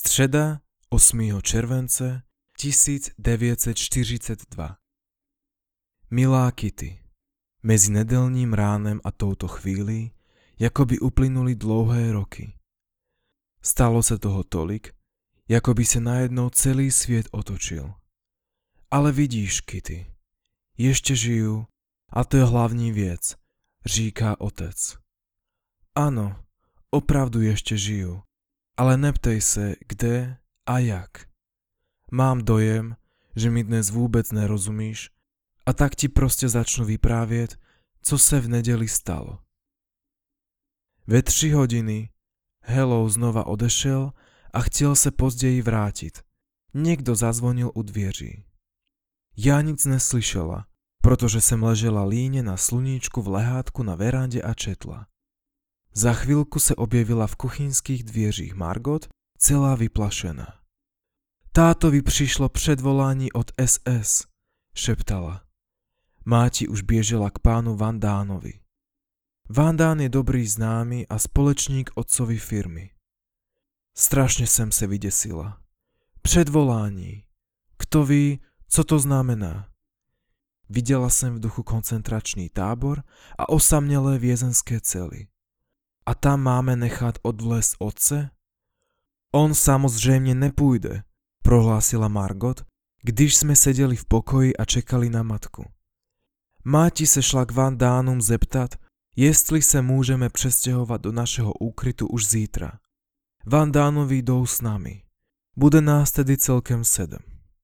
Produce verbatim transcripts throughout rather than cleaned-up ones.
Streda ôsmeho července tisícdeväťstoštyridsaťdva. Milá Kitty, medzi nedeľným ránem a touto chvíli jakoby uplynuli dlouhé roky. Stalo sa toho tolik, jakoby sa najednou celý sviet otočil. Ale vidíš, Kitty, ešte žijú a to je hlavní věc, říká otec. Áno, opravdu ešte žijú, ale neptej se, kde a jak. Mám dojem, že mi dnes vůbec nerozumíš a tak ti prostě začnu vyprávět, co se v nedeli stalo. Ve tři hodiny Hello znova odešel a chtěl se později vrátit. Někdo zazvonil u dvěří. Já nic neslyšela, protože jsem ležela líně na sluníčku v lehátku na verande a četla. Za chvíľku se objevila v kuchynských dvěřích Margot, celá vyplašená. Tátovi přišlo předvolání od es es, šeptala. Máti už běžela k pánu Van Dánovi. Van Dán je dobrý známy a společník otcovy firmy. Strašně jsem se vydesila. Předvolání. Kto ví, co to znamená? Viděla jsem v duchu koncentračný tábor a osamělé vězenské cely. A tam máme nechat odvlézt otce? On samozřejmě nepůjde, prohlásila Margot, když jsme seděli v pokoji a čekali na matku. Máti se šla k Van Dánům zeptat, jestli se můžeme přestěhovat do našeho úkrytu už zítra. Van Dánovi jdou s nami. Bude nás tedy celkem sedm.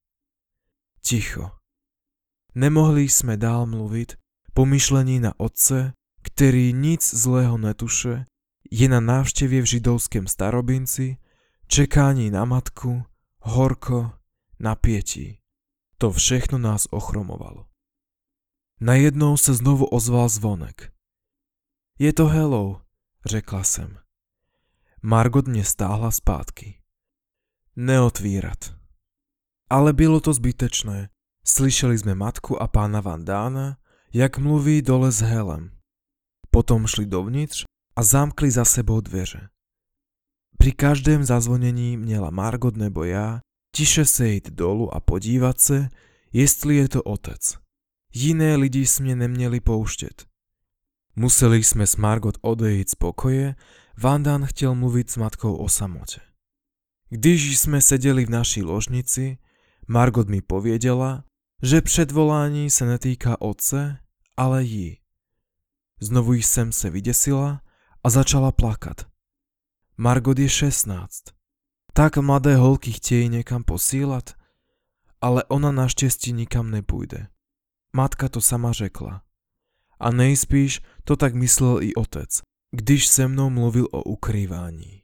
Ticho. Nemohli jsme dál mluvit, pomyšlení na otce, který nic zlého netuše, je na návštěvě v židovském starobinci, čekání na matku, horko, napietí. To všechno nás ochromovalo. Najednou se znovu ozval zvonek. Je to Hello, řekla jsem. Margot mě stáhla zpátky. Neotvírat. Ale bylo to zbytečné. Slyšeli jsme matku a pána Van Dána, jak mluví dole s Helem. Potom šli dovnitř a zamkli za sebou dveře. Pri každém zazvonení měla Margot nebo já tiše sejít dolu a podívat se, jestli je to otec. Jiné lidi jsme neměli pouštět. Museli jsme s Margot odejít z pokoje, Van Dán chtěl mluvit s matkou o samotě. Když jsme seděli v naší ložnici, Margot mi pověděla, že předvolání se netýká otce, ale jí. Znovu jsem se vydesila a začala plakat. Margot je šestnáct. Tak mladé holky chtějí někam posílat, ale ona naštěstí nikam nepůjde. Matka to sama řekla. A nejspíš to tak myslel i otec, když se mnou mluvil o ukrývání.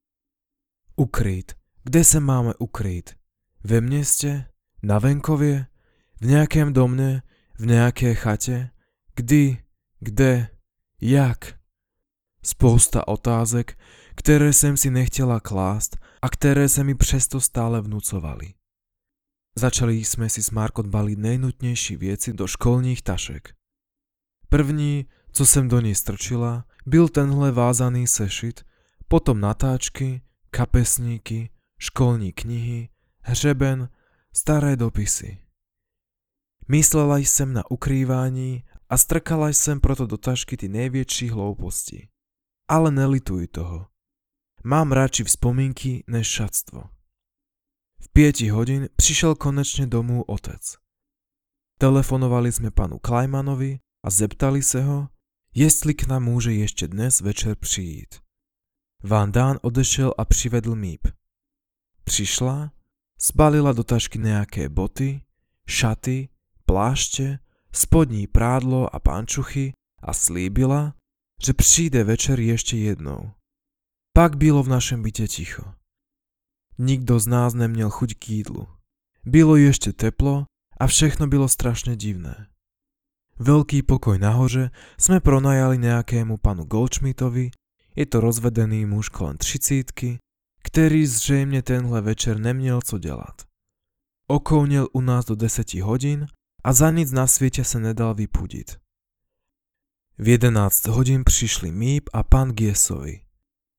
Ukrýt. Kde se máme ukrýt? Ve městě? Na venkově? V nějakém domě? V nějaké chatě? Kdy? Kde? Jak? Spousta otázek, které jsem si nechtěla klást a které se mi přesto stále vnucovaly. Začali jsme si s Margot balit nejnutnější věci do školních tašek. První, co jsem do ní strčila, byl tenhle vázaný sešit, potom natáčky, kapesníky, školní knihy, hřeben, staré dopisy. Myslela jsem na ukrývání a strkala jsem proto do tašky ty největší hlouposti. Ale nelituji toho. Mám radši vzpomínky než šatstvo. V pěti hodin přišel konečně domů otec. Telefonovali jsme panu Klajmanovi a zeptali se ho, jestli k nám může ještě dnes večer přijít. Van Dán odešel a přivedl míp. Přišla, zbalila do tašky nějaké boty, šaty, pláště, spodní prádlo a pančuchy a slíbila, že přijde večer ještě jednou. Pak bylo v našem bytě ticho. Nikdo z nás neměl chuť k jídlu. Bylo ještě teplo a všechno bylo strašně divné. Veľký pokoj nahoře jsme pronajali nejakému panu Goldschmidtovi, je to rozvedený muž kolem třicítky, který zřejmě tenhle večer neměl co dělat. Okounil u nás do deseti hodin a za nic na světě se nedal vypudit. V jedenáct hodin přišli Míp a pan Giesovi.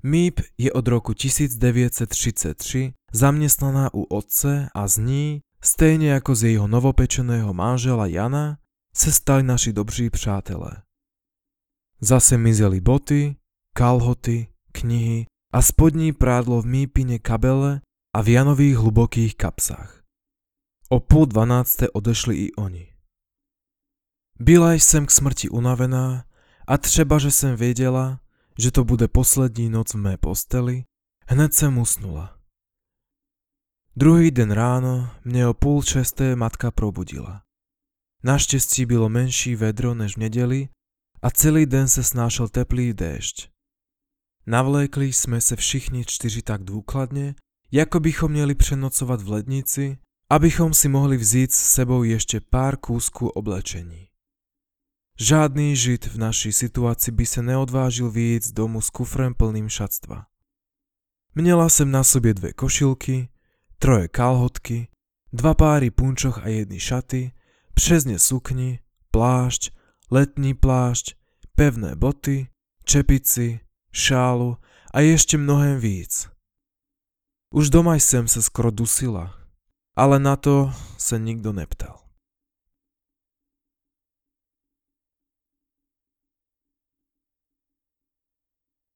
Míp je od roku tisíc devět set třicet tři zaměstnaná u otce a z ní, stejně jako z jejího novopečeného manžela Jana, se stali naši dobří přátelé. Zase mizeli boty, kalhoty, knihy a spodní prádlo v Mípine kabele a v Janových hlubokých kapsách. O půl dvanácté odešli i oni. Byla jsem k smrti unavená a třeba, že jsem věděla, že to bude poslední noc v mé posteli, hned jsem usnula. Druhý den ráno mě o půl šesté matka probudila. Naštěstí bylo menší vedro než v neděli a celý den se snášel teplý déšť. Navlékli jsme se všichni čtyři tak důkladně, jako bychom měli přenocovat v lednici, abychom si mohli vzít s sebou ještě pár kúsků oblečení. Žádný žid v naší situaci by se neodvážil vyjít z domu s kufrem plným šatstva. Měla jsem na sobě dvě košilky, troje kalhotky, dva páry punčoch a jedny šaty, přesně sukni, plášť, letní plášť, pevné boty, čepici, šálu a ještě mnohem víc. Už doma jsem se skoro dusila, ale na to se nikdo neptal.